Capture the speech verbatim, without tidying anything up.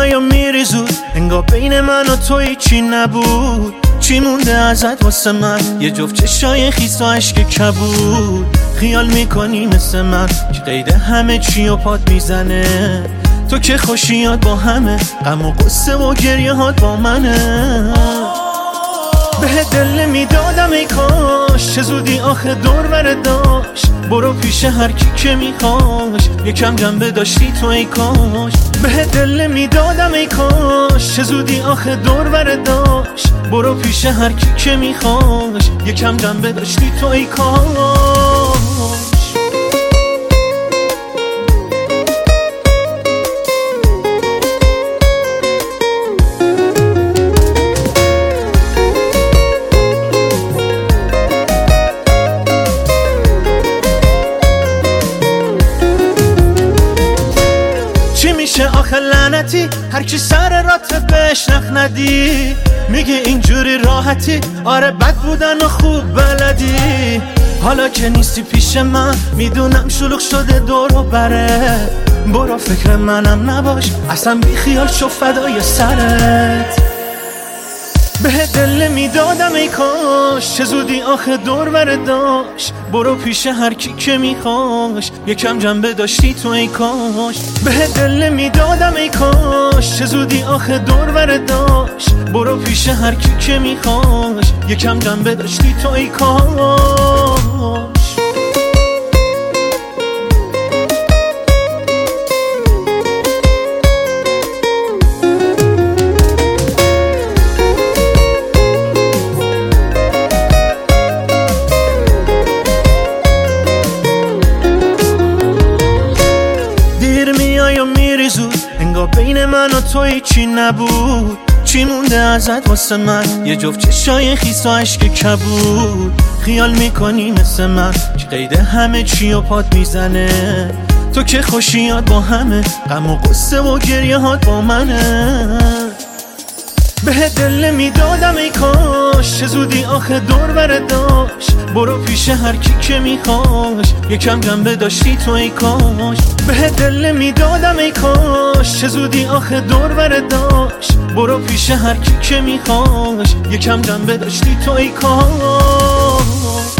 میای و میری زود، انگار بین من و تو هیچی نبود. چی مونده ازت واسه من؟ یه جفت چشای خیس و عشق کبود. خیال میکنی مثل من که قید همه چی و پات میزنه. تو که خوشیات با همه، غم و قصه و گریه هات با منه. به دل میدادم ای کاش، چه زودی آخه دور بره داشت. برو پیش هر کی که میخواش، یکم جنبه داشتی تو ای کاش. به دل میدادم ای کاش، چه زودی آخه دور بره داشت. برو پیش هر کی که میخواش، یکم جنبه داشتی تو ای کاش. چه آخه لعنتی هر کی سر رات بهش نخ ندی. میگه اینجوری راحتی، آره بد بودن و خوب بلدی. حالا که نیستی پیش من، میدونم شلوغ شده دور و بره. برو فکر منم نباش، اصلا بی خیال شو فدای سرت. به دل میدادم ای کاش، چه زودی آخه دور بره داشت. برو پیش هر کی که میخواش، یکم جنبه داشتی تو ای کاش. به دل میدادم ای کاش، چه زودی آخه دور بره داشت. برو پیش هر کی که میخواش، یکم جنبه داشتی تو ای کاش. میری زود، انگار بین من و تو هیچی نبود. چی مونده ازت واسه من؟ یه جفت چشای خیس و عشق کبود. خیال میکنی مثل من که قید همه چی و پات میزنه. تو که خوشیات با همه، غم و قصه و گریه هات با منه. به دل میدادم ای کاش، چه زودی آخه دور بره داشت. برو پیش هر کی که میخواش، یکم جنبه داشتی تو ای کاش. به دل میدادم ای کاش، چه زودی آخه دور بره داشت. برو پیش هر کی که میخواش، یکم جنبه داشتی تو ای کاش.